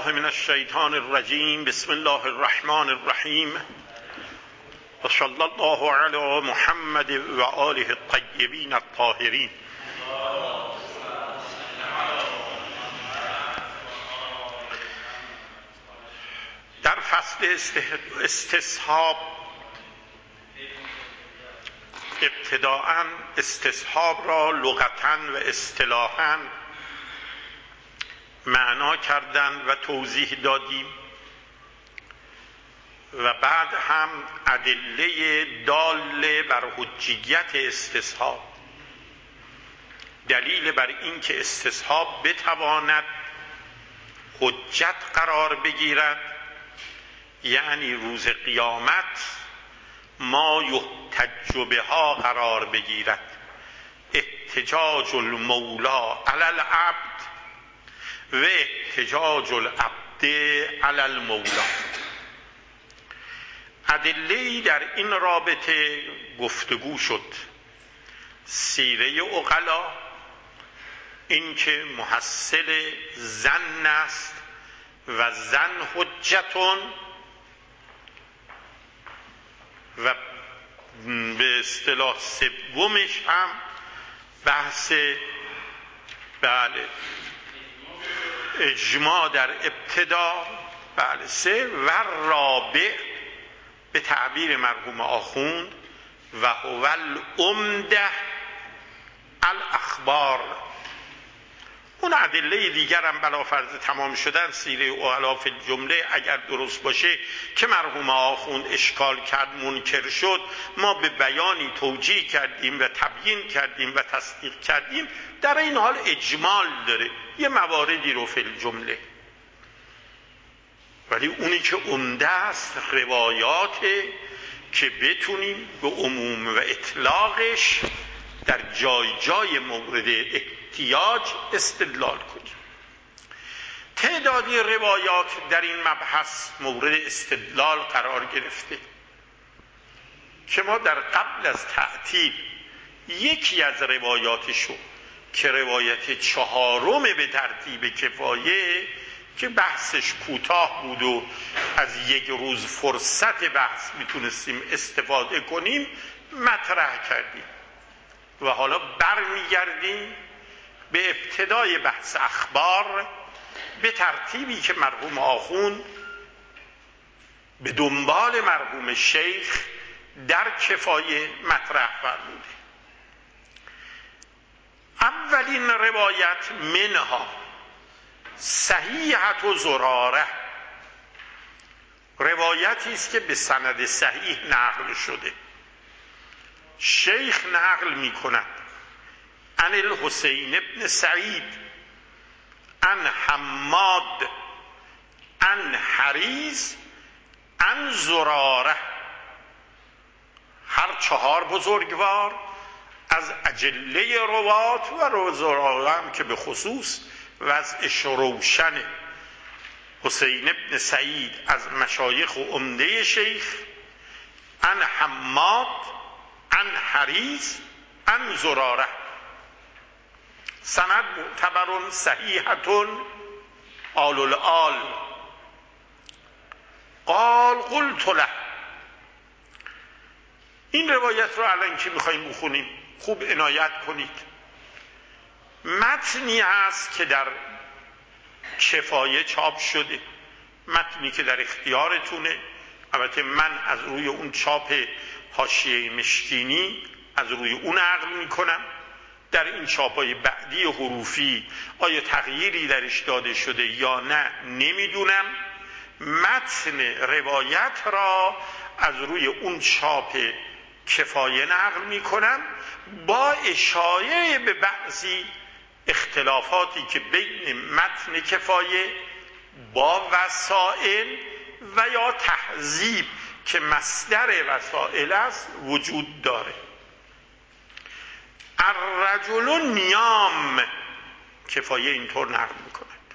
بالله من الشیطان الرجیم. بسم الله الرحمن الرحیم و صلی الله علی محمد و آله الطیبین الطاهرین. در فصل استصحاب ابتداءً استصحاب را لغتاً و اصطلاحاً معنا کردن و توضیح دادیم و بعد هم ادله داله بر حجیت استصحاب، دلیل بر این که استصحاب بتواند حجت قرار بگیرد، یعنی روز قیامت ما یحتج بها قرار بگیرد، احتجاج المولا علی العبد و احتجاج العبد علی المولا. ادله‌ای در این رابطه گفتگو شد. سیره عقلا، این که محصل ظن است و ظن حجتون، و به اصطلاح سومش هم بحث اجماع در ابتدا، سه و رابع به تعبیر مرحوم آخوند و هو العمده الاخبار. اون ادله دیگر هم بلافرض تمام شدن سیره عقلا فی الجمله اگر درست باشه که مرحوم آخوند اشکال کرد، منکر شد، ما به بیانی توجیه کردیم و تبیین کردیم و تصدیق کردیم، در این حال اجمال داره یه مواردی رو فی الجمله، ولی اونی که عمده است روایاته که بتونیم به عموم و اطلاقش در جای جای مورد احتیاج استدلال کنیم. تعدادی روایات در این مبحث مورد استدلال قرار گرفته که ما در قبل از تعطیل یکی از روایاتشو که روایت چهارم به ترتیب کفایه که بحثش کوتاه بود و از یک روز فرصت بحث میتونستیم استفاده کنیم مطرح کردیم و حالا برمیگردیم به ابتدای بحث اخبار به ترتیبی که مرحوم آخوند به دنبال مرحوم شیخ در کفایه مطرح فرموده. اولین روایت منها صحیحة و زراره، روایتی است که به سند صحیح نقل شده. شیخ نقل می کند عن الحسین ابن سعید عن حماد عن حریز عن زراره. هر چهار بزرگوار از اجله روات و زراره هم که به خصوص وضعش روشنه. حسین ابن سعید از مشایخ و عمده شیخ، عن حماد عن حریز عن زراره. سند معتبر صحیحة آل الآل. قال قلت له، این روایت رو الان که میخواییم بخونیم خوب عنایت کنید. متنی هست که در کفایه چاپ شده، متنی که در اختیارتونه. البته من از روی اون چاپ حاشیه مشکینی از روی اون نقل میکنم. در این چاپای بعدی حروفی آیا تغییری درش داده شده یا نه نمیدونم. متن روایت را از روی اون چاپ کفایه نقل میکنم با اشاره به بعضی اختلافاتی که بین متن کفایه با وسائل و یا تهذیب که مصدر وسائل است وجود داره. الرجل نیام، کفایه اینطور نقل میکند.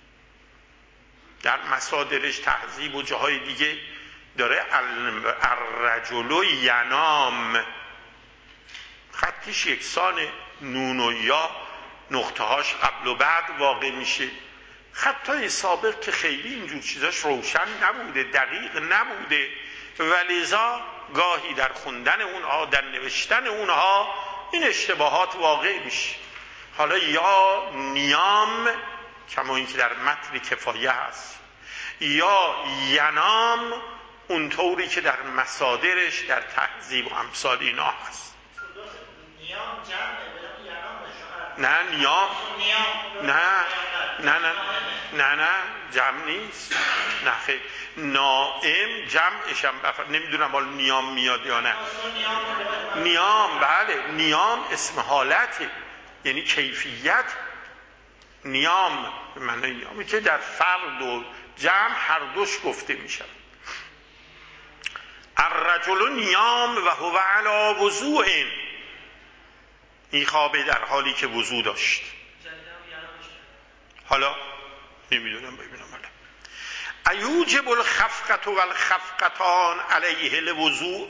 در مصادرش تهذیب و جاهای دیگه داره الرجل ینام، خطش یکسان، نون و یا نقطه هاش قبل و بعد واقع میشه. خطای سابق که خیلی اینجور چیزاش روشن نبوده، دقیق نبوده، ولذا گاهی در خوندن اونها، در نوشتن اونها این اشتباهات واقع میشه. حالا یا نیام کما اینکه در متن کفایه هست، یا ینام اونطوری که در مصادرش در تهذیب و امثال اینا هست. نیام جمعه نه نیام نه جمع نیست. نه خیلی نائم جمعش هم نمیدونم حالا نیام میاد یا نه. نیام بله، نیام اسم حالته، یعنی کیفیت. نیام به معنی نیامی که در فرد و جمع هر دوش گفته میشه. الرجل نیام و هو علی وضوء، این خوابه در حالی که وضو داشت. حالا نمیدونم ببینم حالا ایوجب الخفقة و الخفقتان علیه الوضوء.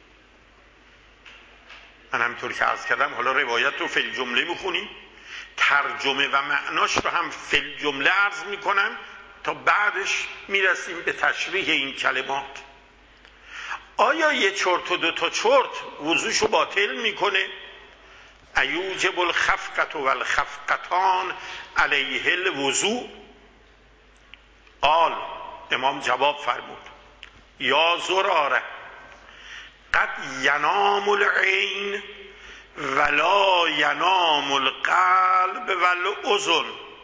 من همینطور که عرض کردم حالا روایت رو فی الجمله میخونیم، ترجمه و معناش رو هم فی الجمله عرض میکنم تا بعدش میرسیم به تشریح این کلمات. آیا یه چرت و دو تا چرت وضوشو باطل میکنه؟ ایوجب الخفقة و الخفقتان علیه الوضوء. قال، امام جواب فرمود، یا زراره قد ینام العین ولا ینام القلب والاذن.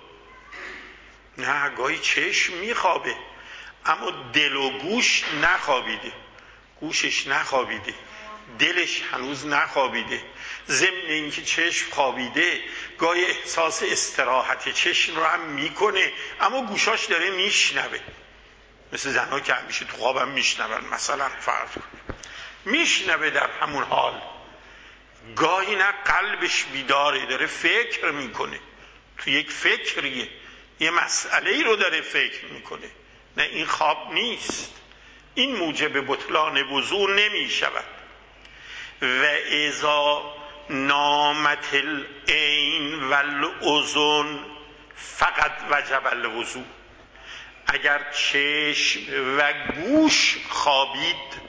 نه، گاهی چشم میخوابه اما دل و گوش نخوابیده، گوشش نخوابیده، دلش هنوز نخوابیده. ضمن اینکه چشم خوابیده گاهی احساس استراحت چشم رو هم میکنه اما گوشاش داره میشنوه. مثل زنها که همیشه تو خوابم میشنون، مثلا فرض میشنوه در همون حال. گاهی نه قلبش بیداره، داره فکر میکنه، تو یک فکریه، یه مسئله ای رو داره فکر میکنه. نه، این خواب نیست. این موجب بطلان وضو نمی شود. و اذا نامت العین والاذن فقط وجب الوضو. اگر چشم و گوش خوابید،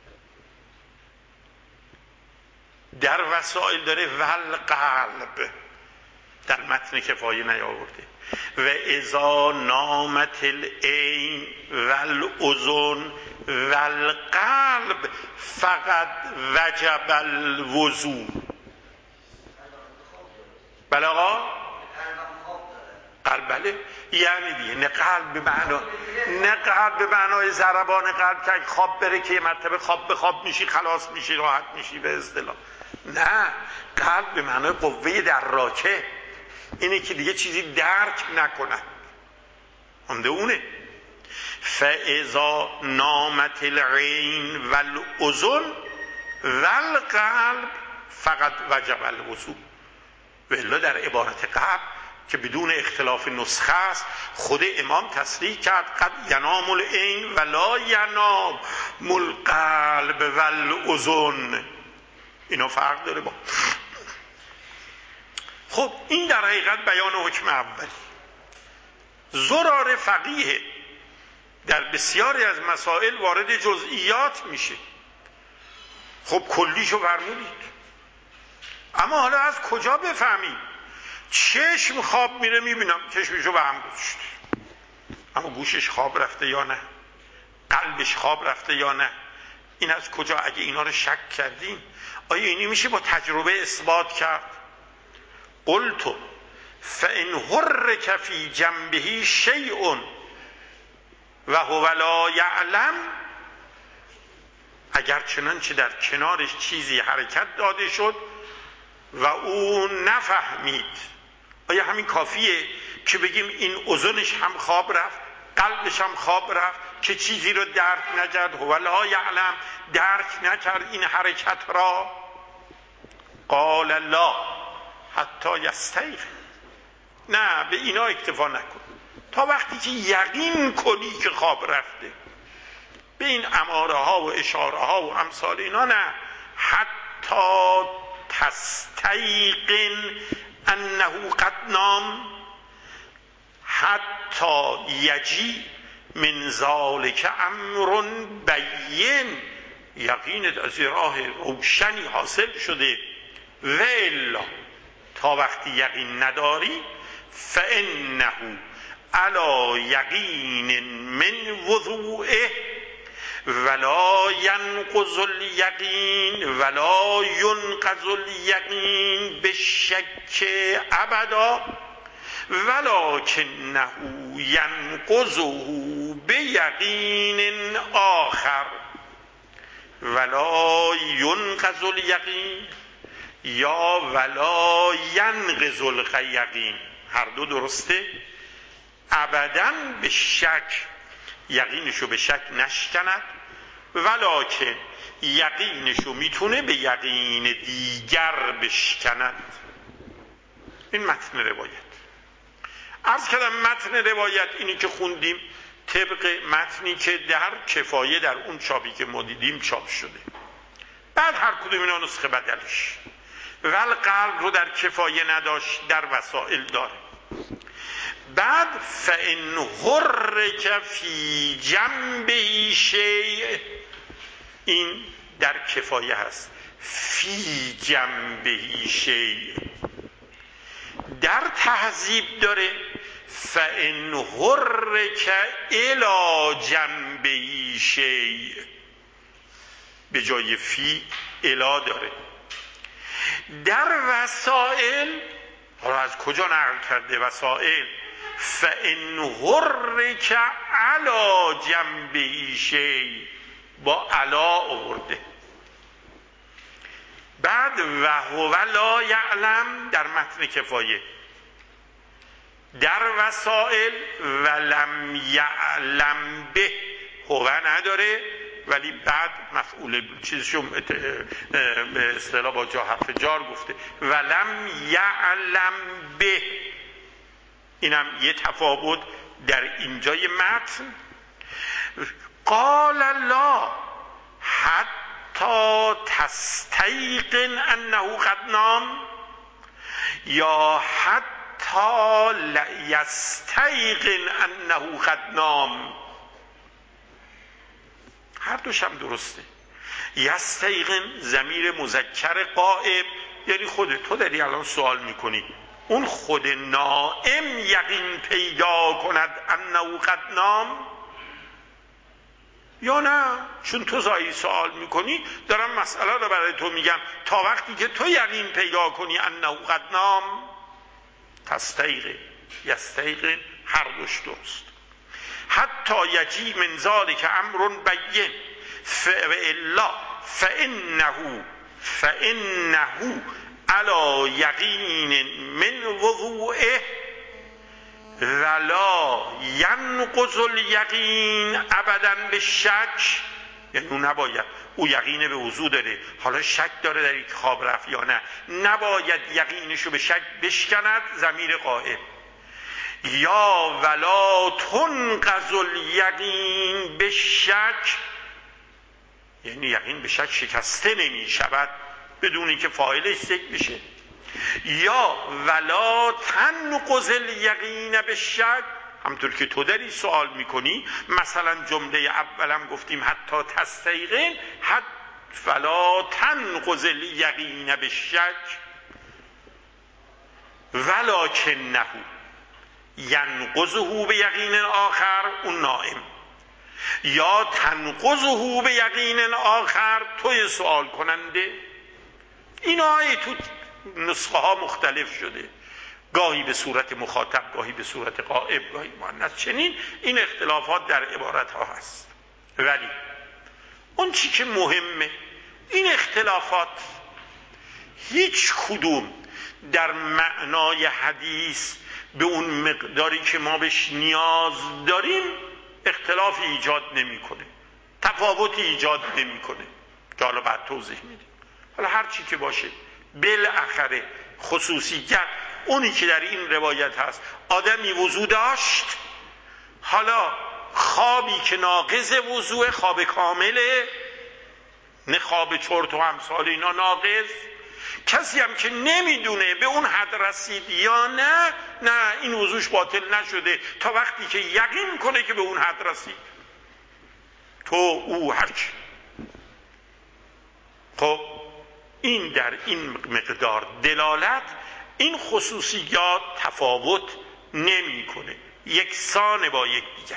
در وسائل داره والقلب، در متن کفایه نیاورده. و اذا نامت العین والاذن والقلب فقط وجب الوضو. بله آقا؟ قلب بله، یعنی دیگه نه قلب به معنای ضربان قلب که خواب بره که یه مرتبه خواب به خواب میشی خلاص میشی راحت میشی به اصطلاح. نه، قلب به معنای قوه دراکه، اینه که دیگه چیزی درک نکنه، همده اونه. فاذا نامت العین والاذن والقلب فقط وجب الوضو. والا در عبارت قبل که بدون اختلاف نسخه است، خود امام تصریح کرد قد ینام العین ولا ینام القلب والاذن. اینا فرق داره با. خب این در حقیقت بیان حکم اولی. زرار فقیه در بسیاری از مسائل وارد جزئیات میشه. خب کلیشو فرمودید، اما حالا از کجا بفهمیم؟ چشم خواب میره میبینم چشمشو به هم گذاشته، اما گوشش خواب رفته یا نه، قلبش خواب رفته یا نه، این از کجا؟ اگه اینا رو شک کردیم آیا اینی میشه با تجربه اثبات کرد؟ قلت فان حرک فی جنبه شیء و هو لا یعلم، اگر چنانچه در کنارش چیزی حرکت داده شد و او نفهمید، آیا همین کافیه که بگیم این اذنش هم خواب رفت قلبش هم خواب رفت که چیزی رو درک نکرد؟ هو لا یعلم، درک نکرد این حرکت را. قال لا حتی یستیقظ، نه به اینا اکتفا نکن تا وقتی که یقین کنی که خواب رفته. به این اماره ها و اشاره ها و امثال اینا نه، حتی تستیقن انه قد نام، حتی یجی من ذالک امر بین، یقینت از راه روشنی حاصل شده، و الا تا وقتی یقین نداری، فانه علی یقین من وضوعه ولا ینقض الیقین ولا ینقض الیقین بالشک ابدا ولکنه ینقضه بیقین آخر. ولا ینقض الیقین یا ولا ینقض الیقین، هر دو درسته. ابداً به شک، یقینشو به شک نشکند، ولکن یقینشو میتونه به یقین دیگر بشکند. این متن روایت. عرض کردم متن روایت اینی که خوندیم طبق متنی که در کفایه در اون چاپی که ما دیدیم چاپ شده. بعد هر کدوم اینا نسخه بدلش، والقلب رو در کفایه نداشت، در وسائل داره. بعد فإن حرک فی جنبه شیء، این در کفایه هست، فی جنبه شیء. در تهذیب داره فإن حرک الی جنبه شیء، به جای فی الی داره. در وسائل، حالا از کجا نقل کرده وسائل؟ فإن حرک علی جنبه شیء، با علا آورده. بعد و هو لا یعلم در متن کفایه. در وسائل ولم یعلم به، هو نداره ولی بعد مفعول چیزشو به اصطلاح با جا حرف جار گفته، ولم یعلم به. اینم یه تفاوت در اینجای متن. قال لا حتی تستیقن انه قد نام، یا حتی یستیقن انه قد نام. هر دوش هم درسته. یستیقن ضمیر مذکر غائب، یعنی خودت، تو داری الان سوال میکنی اون خود نائم یقین پیدا کند انه قد نام یا نه؟ چون تو زایی سوال میکنی، دارم مسئله رو برای تو میگم تا وقتی که تو یقین پیدا کنی انه قد نام. تستیقن یستیقن هر دوش درست. حتی یجی من ذالک امر بین فالا فانه علی یقین من وضوعه ولا ینقض الیقین ابدا به شک. یعنی اون نباید، او یقین به وضوع داره، حالا شک داره در این خواب رفت یا نه، نباید یقینشو به شک بشکند، ضمیر غائب. یا ولا تنقض الیقین به شک، یعنی یقین به شک شکسته نمی شود بدون اینکه فاعلش ذکر بشه. یا ولا تنقض الیقین به شک، همطور که تو داری سوال میکنی، مثلا جمله اولم گفتیم حتی تستیقن، حتی ولا تنقض الیقین به شک ولکنه ینقضه به یقین آخر، اون نائم، یا تنقضه به یقین آخر، توی سوال کننده. این آیه تو نسخه ها مختلف شده، گاهی به صورت مخاطب، گاهی به صورت غائب، گاهی مؤنث، چنین این اختلافات در عبارت ها هست. ولی اون چی که مهمه، این اختلافات هیچ کدوم در معنای حدیث به اون مقداری که ما بهش نیاز داریم اختلافی ایجاد نمیکنه، تفاوتی ایجاد نمیکنه که حالا بعد توضیح میدیم. حالا هر چی که باشه، بالاخره خصوصیت اونی که در این روایت هست، آدمی وضو داشت، حالا خوابی که ناقض وضوء، خواب کامله، نه خواب چرت و امثال اینا ناقض، کسی هم که نمیدونه به اون حد رسید یا نه این وضوش باطل نشده تا وقتی که یقین کنه که به اون حد رسید. تو او هرچی. خب این در این مقدار دلالت این خصوصیات تفاوت نمیکنه، یکسان با یکدیگر.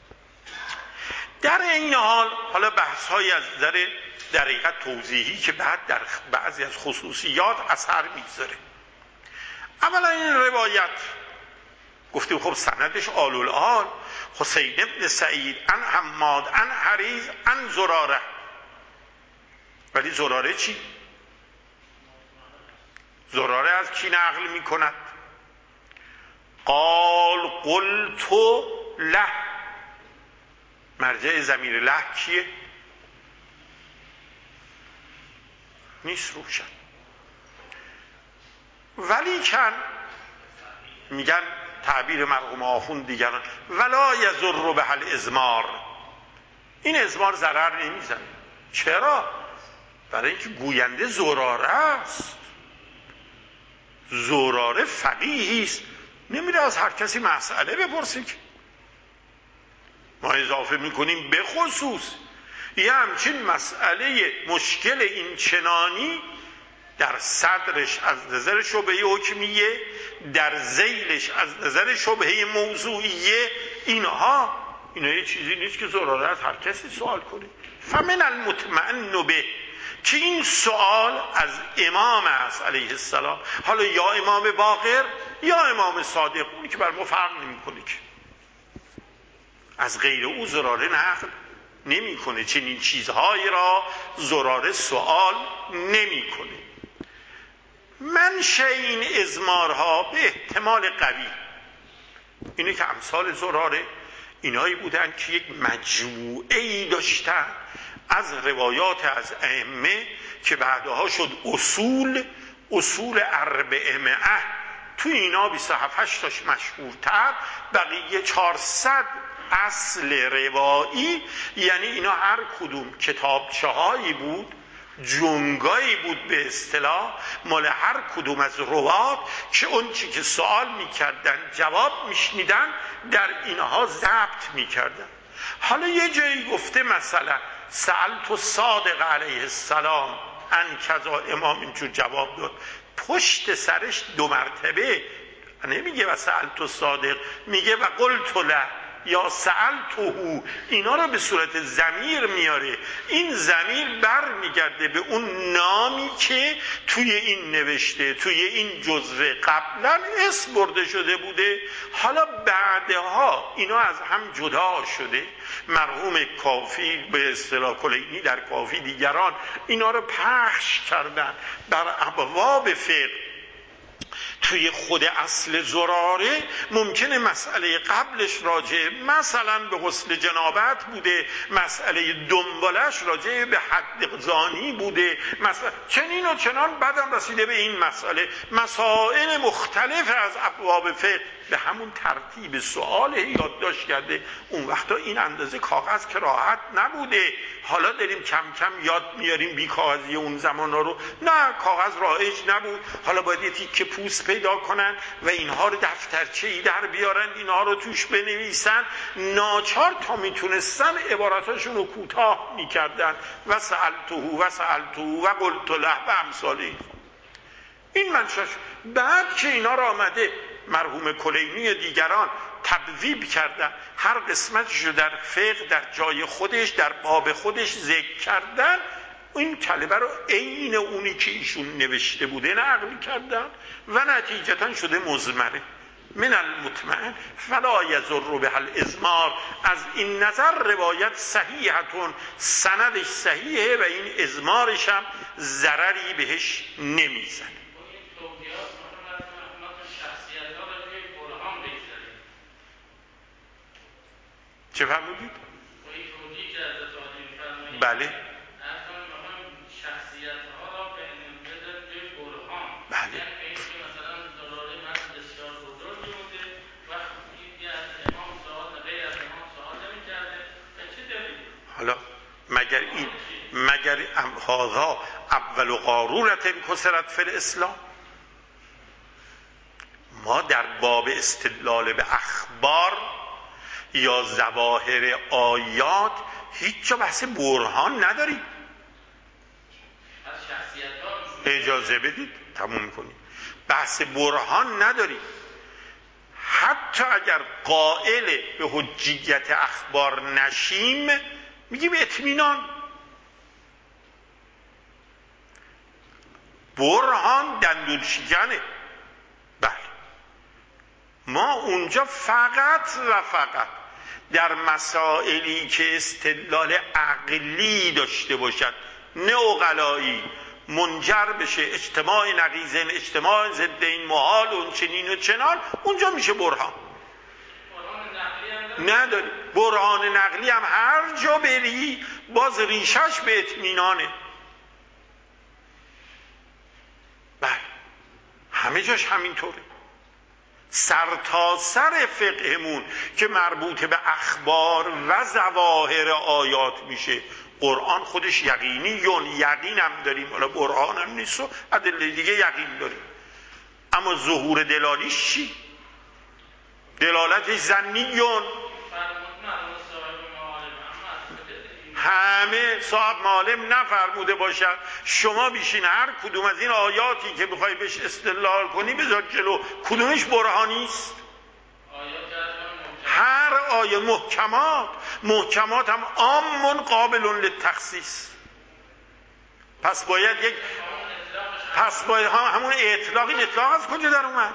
در این حال حالا بحث های از نظر در حقیقت توضیحی که بعد در بعضی از خصوصیات اثر میذاره. اولا این روایت گفتیم خب سندش آل الآل، حسین ابن سعید عن حماد عن حریز عن زراره. ولی زراره چی؟ زراره از کی نقل میکند؟ قال قلت له. مرجع ضمیر له کیه؟ نیست روشن. ولی کن میگن تعبیر مرحوم آخوند دیگران ولا یضر به الازمار، این ازمار ضرر نمیزنه. چرا؟ برای اینکه گوینده زراره است، زراره فقیهی است، نمیره از هر کسی مسئله بپرسه که ما اضافه میکنیم به خصوص یه همچین مسئله مشکل این چنانی در صدرش از نظر شبهه حکمیه، در ذیلش از نظر شبهه موضوعیه، اینها یه چیزی نیست که زراره از هر کسی سوال کنه. فمن المطمئن به که این سوال از امام است علیه السلام، حالا یا امام باقر یا امام صادق، اونی که بر ما فرق نمی‌کنه که از غیر او زراره نقل نمی‌کنه، چنین چیزهایی را زراره سوال نمی‌کنه. منشأ این ازمارها به احتمال قوی اینه که امثال زراره اینایی بودن که یک مجموعه‌ای داشتن از روایات از ائمه که بعدها شد اصول 400. تو اینا 27 تاش مشهورتر، بقیه 400 اصل روایی، یعنی اینا هر کدوم کتابچه هایی بود، جنگایی بود به اصطلاح مال هر کدوم از روات که اون چی که سوال میکردن جواب میشنیدن در اینها ضبط میکردن. حالا یه جایی گفته مثلا سألت صادق علیه السلام ان کذا، امام اینجور جواب داد، پشت سرش 2 مرتبه نمیگه و سألت صادق، میگه و قلت له یا سألته، اینا رو به صورت ضمیر میاره. این ضمیر بر میگرده به اون نامی که توی این نوشته، توی این جزوه قبلا اسم برده شده بوده. حالا بعدها اینا از هم جدا شده، مرحوم کافی به اصطلاح کلینی در کافی دیگران اینا رو پخش کردن در ابواب فقه. توی خود اصل زراره ممکنه مسئله قبلش راجع مثلا به غسل جنابت بوده، مسئله دنبالش راجع به حد زانی بوده، مثلا چنین و چنان، بعدم رسیده به این مسئله. مسائل مختلف از ابواب فقه به همون ترتیب سوال یادداشت کرده. اون وقتا این اندازه کاغذ که راحت نبوده. حالا داریم کم کم یاد میاریم بی کاغذی اون زمانا رو، نه کاغذ رایج نبود. حالا باید یه تیکه پوست پیدا کنن و اینها رو دفترچه‌ای در بیارن، اینها رو توش بنویسن. ناچار تا میتونستن عباراتاشون رو کوتاه میکردن و سألته و قلت له و امثال این منشاش. بعد که اینا را آمده مرحوم کلینی دیگران تبویب کردن، هر قسمتش رو در فقه در جای خودش در باب خودش ذکر کردن، این کلمه رو عین اونی که ایشون نوشته بوده نقل کردن و نتیجتا شده مضمره. من المطمئن فلا یضر به الازمار. از این نظر روایت صحیحتون، سندش صحیحه و این ازمارش هم ضرری بهش نمیزنه. چه فرمودید؟ بله بله حالا مگر هذا اول قارورت کسرت فی الاسلام. ما در باب استدلال به اخبار یا ظواهر آیات هیچ جا بحث برهان نداریم. اجازه بدید تموم میکنیم. بحث برهان نداریم. حتی اگر قائل به حجیت اخبار نشیم میگیم اطمینان. برهان دندون شکنه. بله ما اونجا فقط و فقط در مسائلی که استدلال عقلی داشته باشد نه عقلایی منجر بشه اجتماع نقیضین اجتماع ضدین محال اون چنین و چنان اونجا میشه برهان. نداری. برهان نقلی هم هر جا بری باز ریشش به اطمینانه. بله همه جاش همینطوره. سرتاسر فقهمون که مربوط به اخبار و ظواهر آیات میشه. قرآن خودش یقینی یقین هم داریم، حالا برهان هم نیست و ادله دیگه یقین داریم، اما ظهور دلالیش چی؟ دلالتش ظنی. همه صاحب معالم نفرموده باشد شما بیشین هر کدوم از این آیاتی که بخوای بهش استدلال کنی بذار جلو، کدومش برهانی است؟ هر آیه محکمات هم عام قابل للتخصیص. پس باید همون اطلاق. این اطلاق از کجا در اومد؟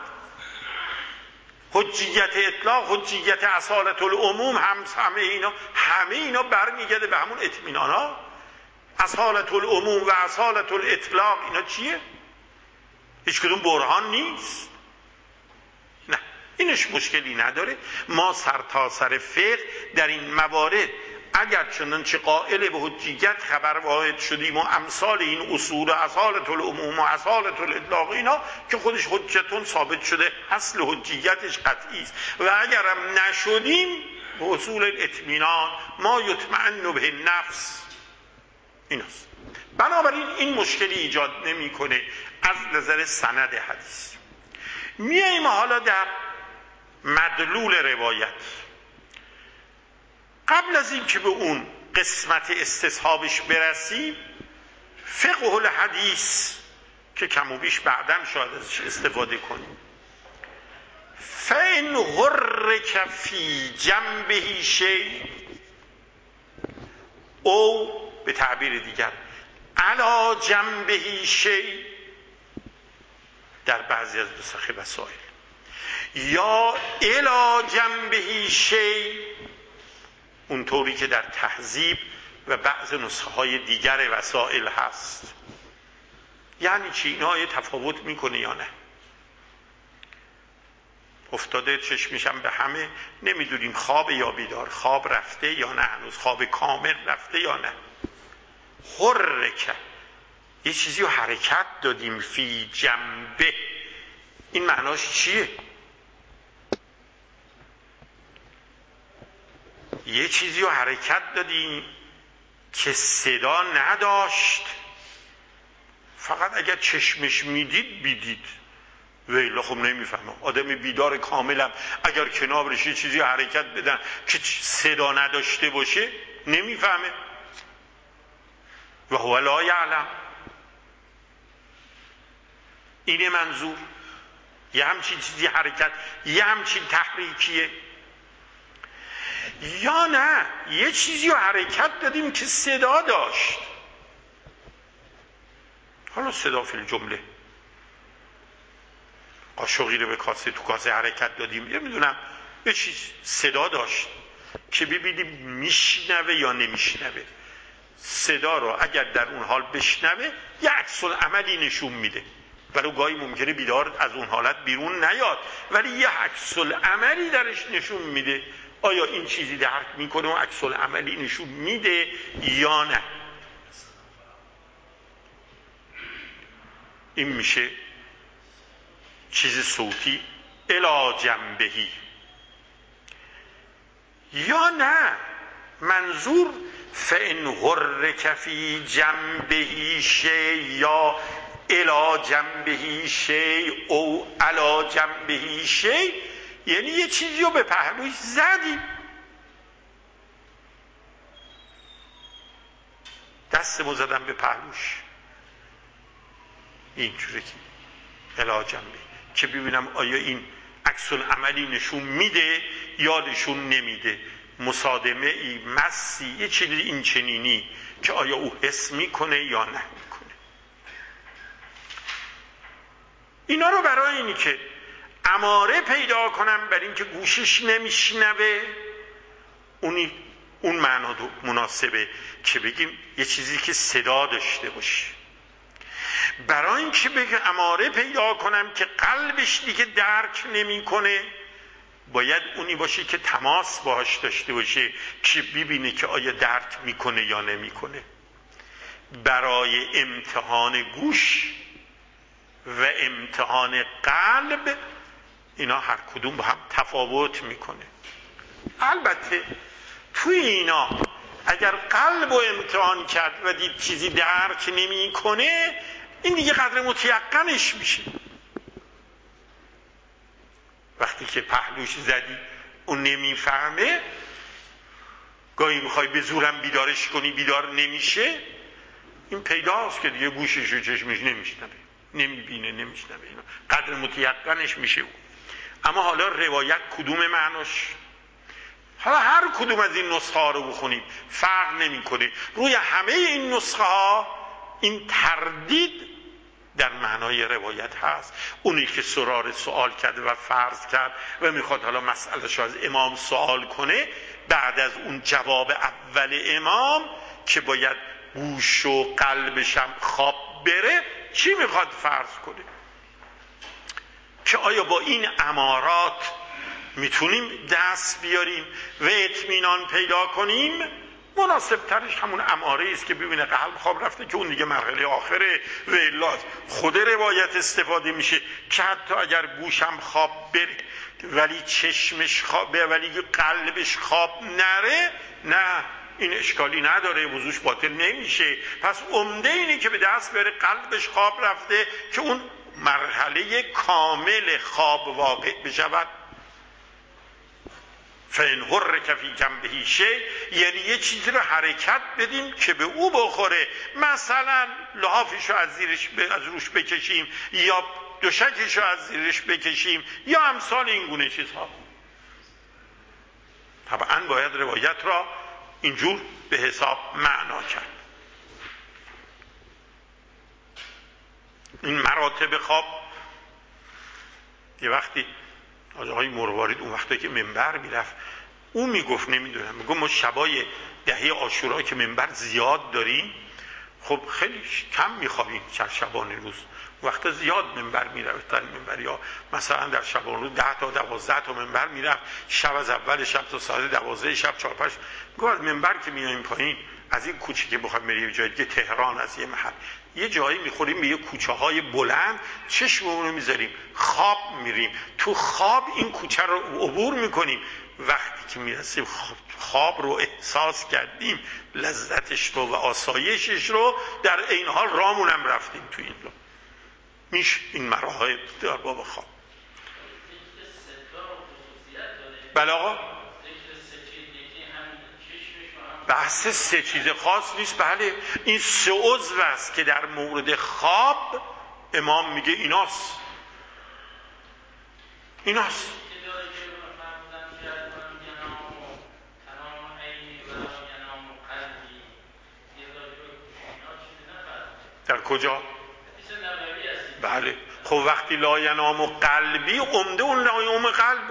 حجیت اطلاق، حجیت اصالت العموم، همه اینا برمیگرده به همون اطمینانا. اصالت العموم و اصالت الاطلاق اینا چیه؟ هیچ کدوم برهان نیست. نه اینش مشکلی نداره. ما سرتاسر فقه در این موارد اگر چنانچه قائل به حجیت خبر واحد شدیم و امثال این اصول اصالت العموم و اصالت الاطلاق اینا که خودش حجتون ثابت شده اصل حجیتش قطعی است، و اگرم نشدیم به اصول الاطمینان ما یطمئن به نفس ایناست. بنابراین این مشکلی ایجاد نمیکنه از نظر سند حدیث. میاییم حالا در مدلول روایت. قبل از این که به اون قسمت استصحابش برسیم، فقه الحدیث که کم و بیش بعدم شاید ازش استفاده کنیم. فَإِنْ حُرِّكَ فِي جَنْبِهِ شَيْءٌ، او به تعبیر دیگر علی جنبه شیء در بعضی از نسخ وسائل، یا الی جنبه شیء اونطوری که در تهذیب و بعض نسخه های دیگر وسائل هست. یعنی چی؟ اینا یه تفاوت میکنه یا نه؟ افتاده چشمشم به همه، نمیدونیم خواب یا بیدار، خواب رفته یا نه، هنوز خواب کامل رفته یا نه. حرکت یه چیزی رو حرکت دادیم، فی جنبه این معناش چیه؟ یه چیزی رو حرکت دادیم که صدا نداشت، فقط اگر چشمش میدید بیدید. ویلا خب نمیفهمم. آدم بیدار کاملم اگر کنارش یه چیزی حرکت بدن که صدا نداشته باشه نمیفهمه. و هو لا یعلم. اینه منظور. یه همچین چیزی حرکت، یه همچین تحریکیه. یا نه یه چیزی رو حرکت دادیم که صدا داشت. حالا صدا فی الجمله، قاشقی رو به کاسه، تو کاسه حرکت دادیم، یه میدونم یه چیز صدا داشت که ببینیم میشنوه یا نمیشنوه. صدا رو اگر در اون حال بشنوه یه عکس العملی نشون میده، ولی گاهی ممکنه بیدار از اون حالت بیرون نیاد ولی یه عکس العملی درش نشون میده. آیا این چیزی درک میکنه و عکس العملی نشون میده یا نه؟ این میشه چیز صوتی الی جنبهی. یا نه منظور فإن حرک فی جنبه شیء یا الی جنبه شیء او علی جنبه شیء، یعنی یه چیزی رو به پهلوش زدیم، دستمو زدم به پهلوش اینجوری که الی جنبه، که ببینم آیا این عکس العملی نشون میده یا نشون نمیده، مصادمه ای، مسی، یه چیزی این چنینی که آیا او حس میکنه یا نه میکنه. اینا رو برای اینی که اماره پیدا کنم بر این که گوشش نمیشنوه، اون معنا مناسبه که بگیم یه چیزی که صدا داشته باشه. برای اینکه بگه اماره پیدا کنم که قلبش دیگه درک نمیکنه، باید اونی باشه که تماس باهاش داشته باشه که ببینه که آیا درک میکنه یا نمیکنه. برای امتحان گوش و امتحان قلب اینا هر کدوم با هم تفاوت میکنه. البته توی اینا اگر قلب رو امتحان کرد و دید چیزی درک نمیکنه، این دیگه قدر متیقنش میشه. وقتی که پهلوش زدی اون نمیفهمه، گاهی میخوای به زورم بیدارش کنی بیدار نمیشه، این پیداست که دیگه گوشش و چشمش نمیشنوه، نمیبینه، نمیشنوه، اینا قدر متیقنش میشه اون. اما حالا روایت کدوم معناش، حالا هر کدوم از این نسخه ها رو بخونیم فرق نمیکنه، روی همه این نسخه ها این تردید در معنای روایت هست. اونی که سرار سوال کرده و فرض کرد و میخواد حالا مسئله‌اش از امام سوال کنه، بعد از اون جواب اول امام که باید گوش و قلبش هم خواب بره، چی میخواد فرض کنه؟ که آیا با این امارات میتونیم دست بیاریم و اطمینان پیدا کنیم؟ مناسب ترش همون اماره است که ببینه قلب خواب رفته، که اون دیگه مرحله آخره و الا خود روایت استفاده میشه که حتی اگر گوشم خواب بره ولی چشمش خواب بره ولی قلبش خواب نره، نه این اشکالی نداره، وضوش باطل نمیشه. پس عمده اینه که به دست بره قلبش خواب رفته که اون مرحله کامل خواب واقع بشود. فإن حرک فی جنبه شیء، یعنی یه چیزی رو حرکت بدیم که به او بخوره، مثلا لحافش رو از روش بکشیم یا دوشکش رو از زیرش بکشیم یا امثال این گونه چیزها. طبعا باید روایت را اینجور به حساب معنا کرد. این مراتب خواب یه وقتی آقای مروارید اون وقتی که منبر میرفت اون میگفت، نمیدونم، میگفت ما شبای دهه عاشورا که منبر زیاد داریم، خب خیلی کم میخوابیم شبانه روز، وقتا زیاد منبر میرفتن منبریا، مثلا در شبانه روز 10 تا 12 تا منبر میرفت، شب از اول شب تا ساعت 12 شب 4 5. میگفت از منبر که میایم پایین از این کوچه که بخوایم بریم جای دیگه تهران، از یه محل یه جایی میخوریم به یه کوچه های بلند، چشممون رو میذاریم خواب میریم، تو خواب این کوچه رو عبور میکنیم. وقتی که میرسیم خواب رو احساس کردیم، لذتش رو و آسایشش رو، در این حال رامون هم رفتیم تو این راه. میشه این مراحل در باب خواب. بله آقا، بحث سه چیز خاص نیست. بله این سه عضو است که در مورد خواب امام میگه ایناست. در کجا؟ بله خب وقتی لا ینام قلبی، عمده اون لا ینام قلب،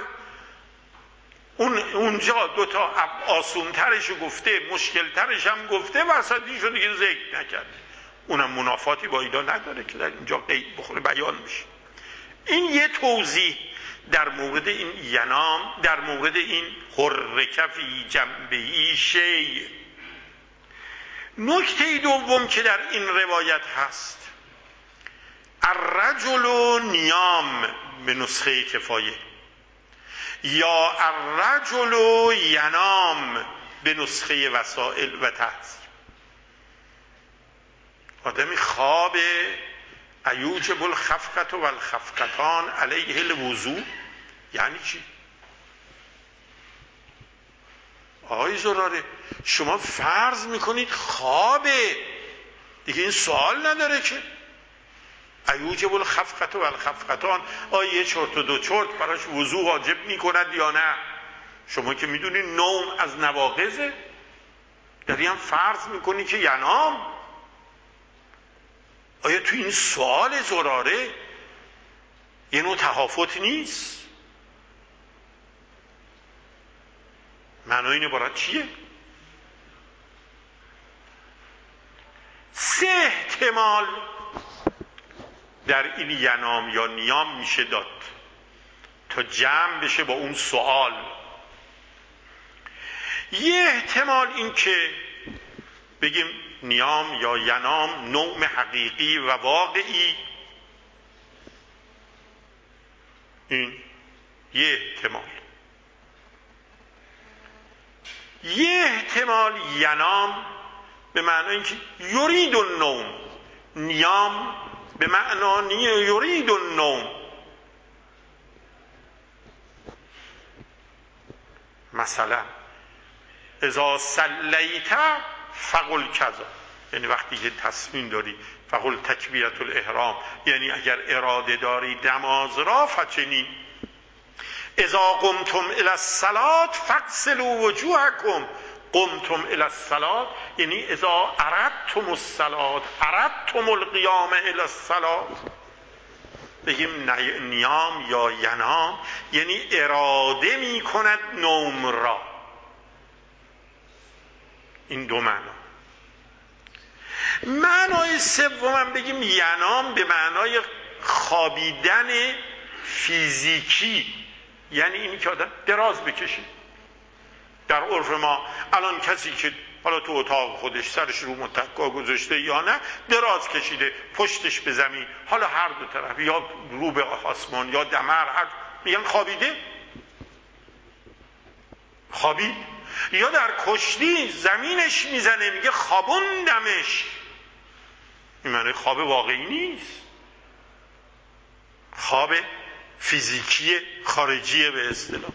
اونجا دوتا آسون ترشو گفته، مشکل ترش هم گفته، وسطیشو دیگه ذکر نکرده. اونم منافاتی با اینا نداره که در اینجا قید بخوره بیان میشه. این یه توضیح در مورد این ینام، در مورد این حرک فی جنبه شیء. نکته دوم که در این روایت هست، الرجل نیام به نسخه کفایه یا الرجل ینام به نسخه وسائل و تحصیل. آدمی خواب ایوجب الخفقة و الخفقتان علیه الوضوء یعنی چی؟ آقای زراره شما فرض میکنید خوابه دیگه، این سوال نداره که ایوجب الخفقة و الخفقتان آیا یه چرت و دو چرت براش وضوء واجب میکند یا نه؟ شما که میدونید نوم از نواقضه، داری هم فرض میکنی که ینام. آیا تو این سوال زراره یه نوع تهافت نیست؟ معنای این عبارت چیه؟ 3 احتمال در این ینام یا نیام میشه داد تا جمع بشه با اون سوال. یه احتمال این که بگیم نیام یا ینام نوم حقیقی و واقعی، این یه احتمال. یه احتمال ینام به معنای اینکه یرید النوم، نیام به معنی یرید النوم. مثلا اذا صلیت فقل کذا، یعنی وقتی که تصمیم داری فقل تکبیرة الاحرام، یعنی اگر اراده داری نماز را فچنین. اذا قمتم الی الصلاة فاغسلوا وجوهکم، قمتم الی الصلاة یعنی اذا اردتم الصلاة اردتم القیام الی الصلاة. بگیم نیام یا ینام یعنی اراده می کند نوم را. این دو معنا. معنای سوم بگیم ینام به معنای خوابیدن فیزیکی، یعنی این که آدم دراز بکشه. در عرف ما الان کسی که حالا تو اتاق خودش سرش رو متکا گذاشته یا نه دراز کشیده پشتش به زمین، حالا هر دو طرف یا رو به آسمان یا دمر، میگن خوابیده، خوابید. یا در کشتی زمینش میزنه میگه خوابوندمش، این معنی خواب واقعی نیست، خواب فیزیکی خارجیه به اصطلاح.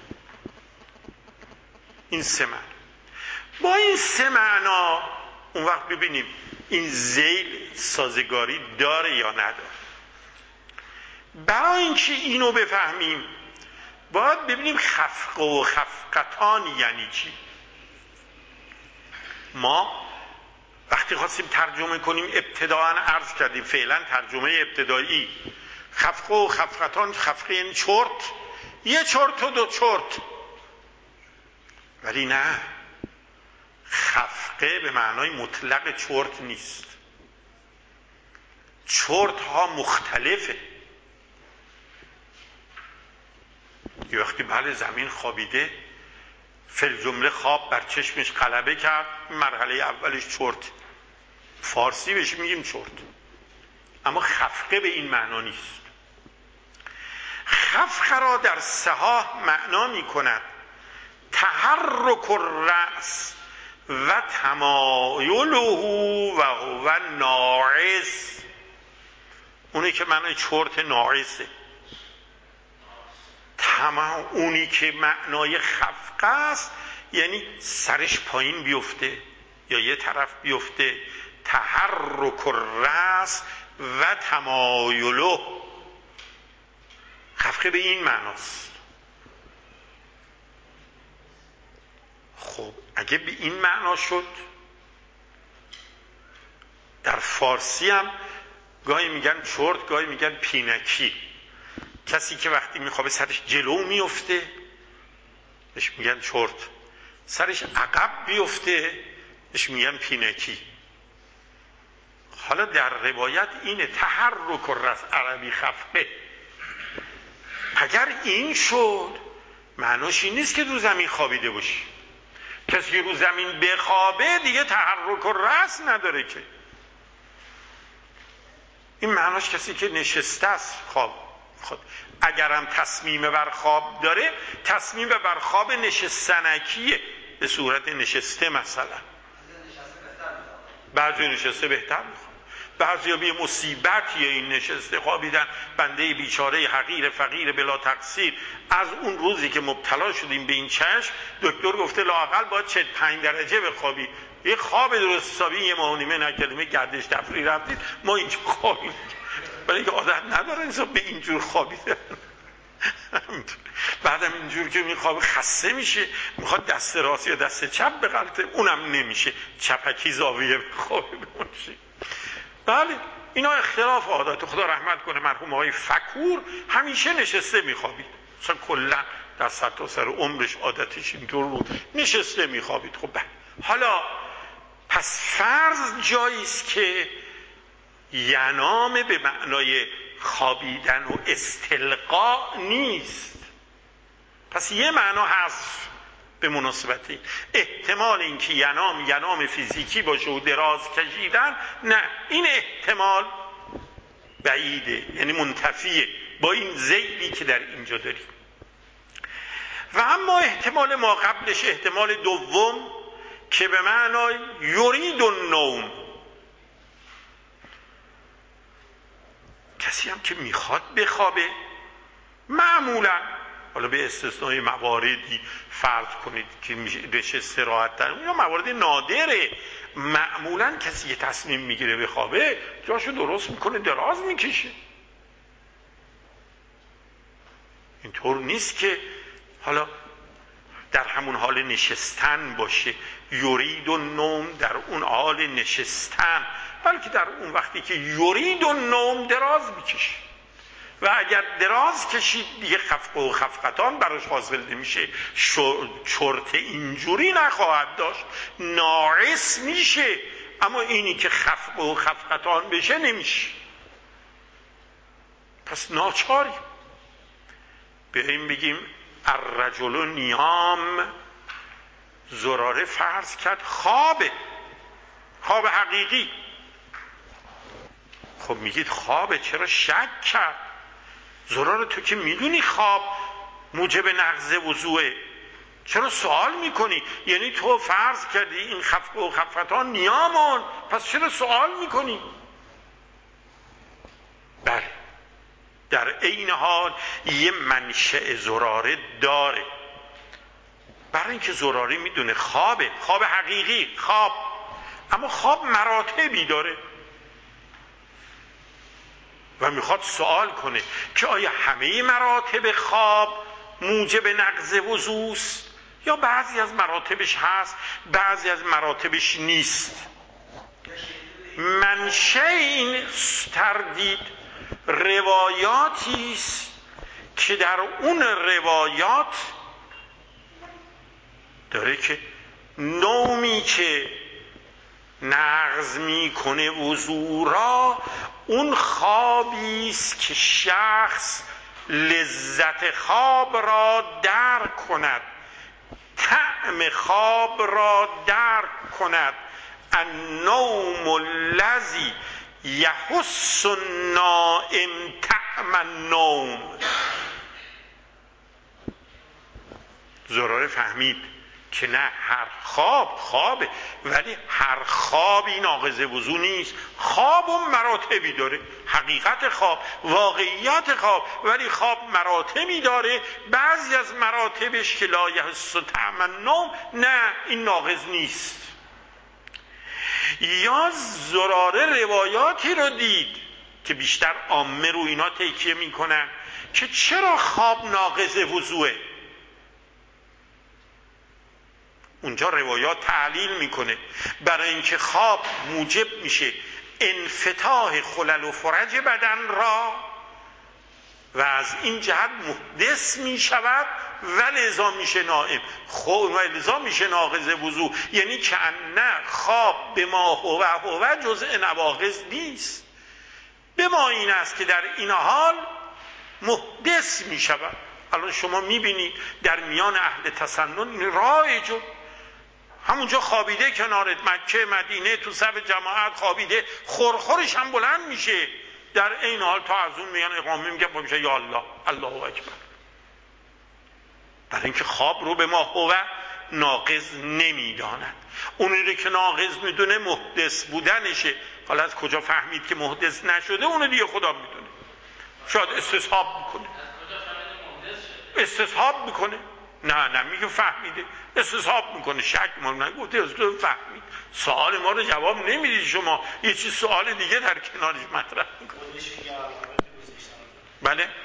این 3 معنی. با این 3 معنا اون وقت ببینیم این ذیل سازگاری داره یا نداره. برای اینکه اینو بفهمیم باید ببینیم خفقه و خفقتان یعنی چی. ما وقتی خواستیم ترجمه کنیم ابتداءً عرض کردیم فعلا ترجمه ابتدایی خفقه و خفقتان، خفقه یعنی چرت، یه چرت و 2 چرت. ولی نه، خفقه به معنای مطلق چرت نیست. چرت ها مختلفه. یه وقتی بله زمین خوابیده فی‌الجمله خواب بر چشمش غلبه کرد، مرحله اولش چرت، فارسی بهش میگیم چرت. اما خفقه به این معنا نیست. خفقه را در صحاح معنا می کند تحرک الرأس و تمایله و هو ناعس. اونی که معنای چرت ناعسه. اونی که معنای خفقه است یعنی سرش پایین بیفته یا یه طرف بیفته. تحرک الرأس و تمایله، خفقه به این معناست. خب اگه به این معنا شد، در فارسی هم گاهی میگن چرت، گاهی میگن پینکی. کسی که وقتی میخوابه سرش جلو میفته بهش میگن چرت، سرش عقب بیفته بهش میگن پینکی. حالا در روایت اینه تحرک الرأس، عربی خفقه. اگر این شد معناش این نیست که رو زمین خوابیده باشی. کسی که رو زمین بخوابه دیگه تحرک الرأس نداره که. این معناش کسی که نشسته است خواب. اگرم تصمیم بر خواب داره، تصمیم بر خواب نشستنکیه، به صورت نشسته مثلا، بعضی نشسته بهتر میخوام، بعضی به مصیبتیه این نشسته خوابیدن، بنده بیچاره حقیر فقیر بلا تقصیر. از اون روزی که مبتلا شدیم به این چشم، دکتر گفته لااقل باید 45 درجه بخوابی. یه خواب درست حسابی یه ماه و نیمه نکردیم، گردش تفریح رفتید، ما اینجور خوابیم، برای اینکه عادت نداره انسان به اینجور خوابیدن. بعدم اینجور که میخوابه خسته میشه، میخواد دست راست یا دست چپ بغلطه، اونم نمیشه، چپکی زاویه بخوابه بمونه. بله اینا اختلاف عادت. خدا رحمت کنه مرحوم آقای فکور همیشه نشسته میخوابید، مثلا کلا در سرتاسر عمرش عادتش اینطور بود، نشسته میخوابید. خب حالا پس فرض جاییست که ینام به معنای خوابیدن و استلقاء نیست، پس یه معنا هست به مناسبتی. احتمال اینکه ینام فیزیکی باشه و دراز کشیدن، نه، این احتمال بعیده، یعنی منتفیه با این ذیلی که در اینجا داریم. و اما احتمال ما قبلش، احتمال دوم که به معنای یرید النوم، کسی هم که میخواد بخوابه معمولا، حالا به استثنای مواردی فرض کنید که میشه استراحت دارم، اینا موارد نادره، معمولا کسی که تصمیم میگیره بخوابه جاشو درست میکنه، دراز میکشه. اینطور نیست که حالا در همون حال نشستن باشه، یرید النوم در اون حال نشستن، بلکه در اون وقتی که یرید النوم دراز میکشه، و اگر دراز کشید دیگه خفق و خفقتان براش حاصل نمیشه، چرت اینجوری نخواهد داشت، ناقص میشه، اما اینی که خفق و خفقتان بشه نمیشه. پس ناچاری بریم بگیم الرجل نیام، زراره فرض کرد خوابه، خواب حقیقی. خب میگید خوابه، چرا شک کرد؟ زراره تو که میدونی خواب موجب نقض وضوئه، چرا سوال میکنی؟ یعنی تو فرض کردی این خفق و خفتان نیامون، پس چرا سوال میکنی؟ بله، در عین حال یه منشأ زراره داره، برای اینکه زراره میدونه خوابه، خواب حقیقی، خواب، اما خواب مراتبی داره و میخواد سوال کنه که آیا همه مراتب خواب موجب نقض وضوست یا بعضی از مراتبش هست بعضی از مراتبش نیست. منشأ این تردید روایاتی است که در اون روایات داره که نومی که نقض میکنه وضو را، اون خوابی است که شخص لذت خواب را درک کند، طعم خواب را درک کند. النوم الذی یحس النائم طعم النوم. زراره فهمید که نه، هر خواب خوابه، ولی هر خوابی ناقض وضو نیست. خواب و مراتبی داره، حقیقت خواب، واقعیت خواب، ولی خواب مراتبی داره، بعضی از مراتبش که لا یحس طعم النوم، نه این ناقض نیست. یا زراره روایاتی رو دید که بیشتر عامه رو اینا تکیه میکنن که چرا خواب ناقض وضوئه. اونجا روایات تعلیل میکنه برای اینکه خواب موجب میشه انفتاح خلل و فرج بدن را و از این جهت محدث میشود و لذا میشه نائم، و لذا میشه ناقض وضو. یعنی که نه، خواب به ما هو جزء نواقض نیست، به ما این است که در این حال محدث میشود. الان شما میبینید در میان اهل تسنن این رایجه، همونجا خوابیده کنارت، مکه مدینه تو صف جماعت خوابیده، خورخورش هم بلند میشه، در این حال تا از اون میگن اقامه میگن با میشه یا الله، الله اکبر. برای اینکه خواب رو به ما هو ناقض نمیداند. اونی رو که ناقض میدونه محدث بودنشه. حالا از کجا فهمید که محدث نشده اونو دیگه خدا میدونه. شاید استصحاب میکنه. استصحاب میکنه. نه میگه فهمیده، استصحاب میکنه. شک ما نگفته، از تو فهمید. سوال ما رو جواب نمیدید شما، یه چیز سوال دیگه در کنارش مطرح میکنه. بله؟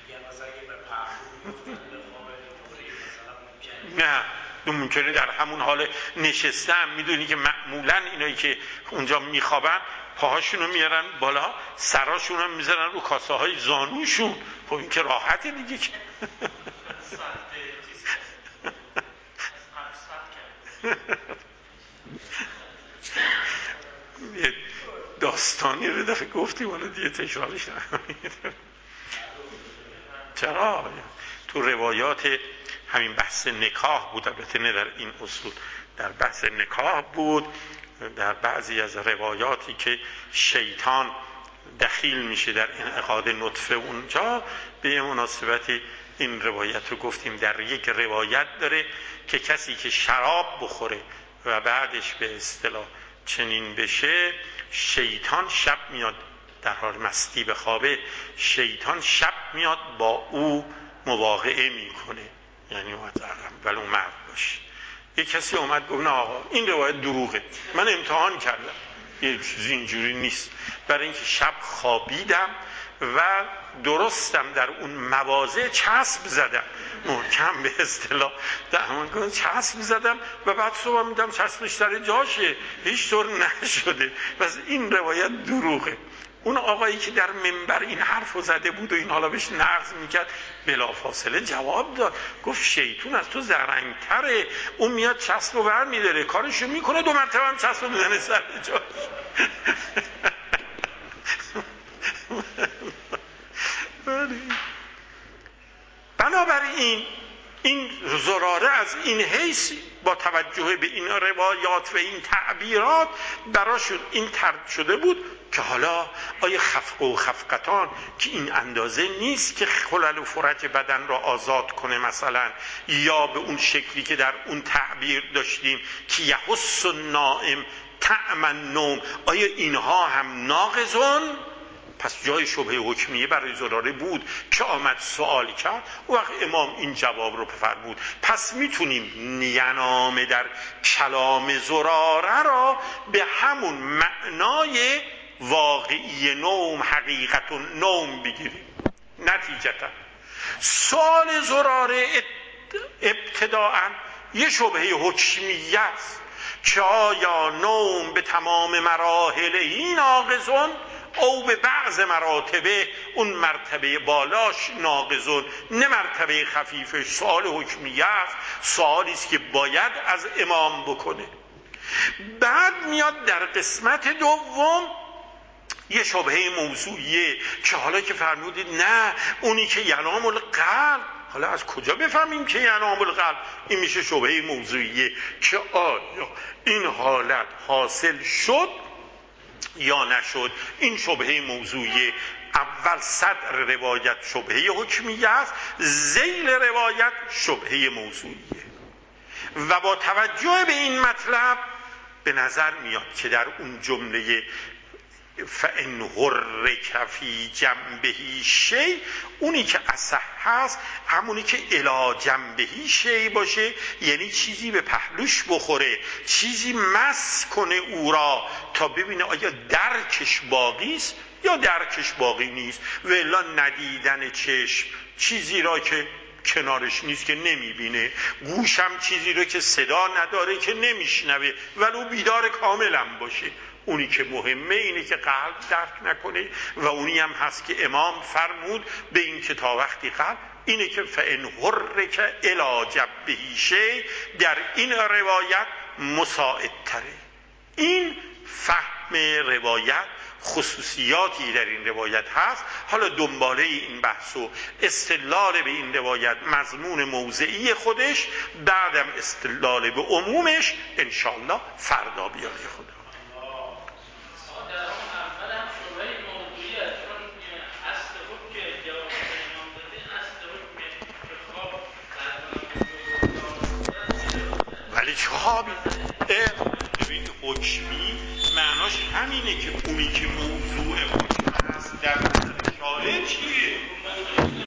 نه ممکنه در همون حال نشستم. میدونی که معمولا اینایی که اونجا میخوابن پاهاشونو میارن بالا، سراشونو میذارن رو کاسه های زانوشون. خب این که راحته دیگه که یه داستانی رو دفعه گفتیم حالا دیگه تکرارش نکنید. چرا؟ تو روایات همین بحث نکاح بود، البته نه در این اصول، در بحث نکاح بود. در بعضی از روایاتی که شیطان دخیل میشه در انعقاد نطفه، اونجا به مناسبت این روایت رو گفتیم. در یک روایت داره که کسی که شراب بخوره و بعدش به اصطلاح چنین بشه، شیطان شب میاد در حال مستی بخوابه، شیطان شب میاد با او مواقعه میکنه، یعنی ولو مرد باشه. یک کسی اومد گفت نه آقا این روایت دروغه، من امتحان کردم یه چیزی اینجوری نیست، برای اینکه شب خوابیدم و درستم در اون مواضع چسب زدم، محکم به اصطلاح در چسب زدم و بعد صبح میدم چسبش سر جاشه، هیچ طور نشده. پس این روایت دروغه. اون آقایی که در منبر این حرف رو زده بود و این حالا بهش نقض میکرد، بلافاصله جواب داد، گفت شیطون از تو زرنگتره، اون میاد چسب رو ور میداره، کارشو میکنه، 2 مرتبه هم چسب رو میزنه سر جاش. بنابراین این زراره از این حیث با توجه به این روایات و این تعبیرات براشون این طرد شده بود که حالا آیا خفق و خفقتان که این اندازه نیست که خلل و فرج بدن را آزاد کنه مثلا، یا به اون شکلی که در اون تعبیر داشتیم که یحس النائم طعم النوم، آیا اینها هم ناقضون؟ پس جای شبهه حکمیه برای زراره بود که آمد سوال کرد، وقت امام این جواب رو فرمود. پس میتونیم ینامه در کلام زراره را به همون معنای واقعی نوم، حقیقت نوم بگیریم. نتیجتا سوال زراره ابتداءً یه شبهه حکمیه است که آیا نوم به تمام مراحل این ناقضون او به بعض مراتبه اون مرتبه بالاش ناقضون، نه مرتبه خفیفش. سوال حکمیه است، سوالی است که باید از امام بکنه. بعد میاد در قسمت دوم یه شبهه موضوعیه که حالا که فرمودید نه اونی که ینام القلب، حالا از کجا بفهمیم که ینام القلب؟ این میشه شبهه موضوعیه که آیا این حالت حاصل شد یا نشد. این شبهه موضوعیه. اول صدر روایت شبهه حکمیه است، ذیل روایت شبهه موضوعیه. و با توجه به این مطلب به نظر میاد که در اون جمله فَإِنْ حُرِّكَ فِي جَنْبِهِ شَيْءٍ، اونی که اصح هست همونی که الی جنبهی شی باشه، یعنی چیزی به پهلوش بخوره، چیزی مس کنه او را تا ببینه آیا درکش باقی است یا درکش باقی نیست. و الا ندیدن چشم چیزی را که کنارش نیست که نمیبینه، گوشم چیزی رو که صدا نداره که نمیشنوه ولو بیدار کاملا باشه. اونی که مهمه اینه که قلب درک نکنه و اونی هم هست که امام فرمود به این که تا وقتی قلب اینه که فَإِنْ حُرِّكَ إِلَى جَنْبِهِ شَيْءٍ در این روایت مساعدتره. این فهم روایت خصوصیاتی در این روایت هست. حالا دنباله این بحث و استدلال به این روایت، مضمون موضعی خودش، بعدم استدلال به عمومش انشاءالله فردا بیاد خدا. ها ببین حکمی معناش همینه که اونی که موضوع حکم هست در نظر شارع چیه؟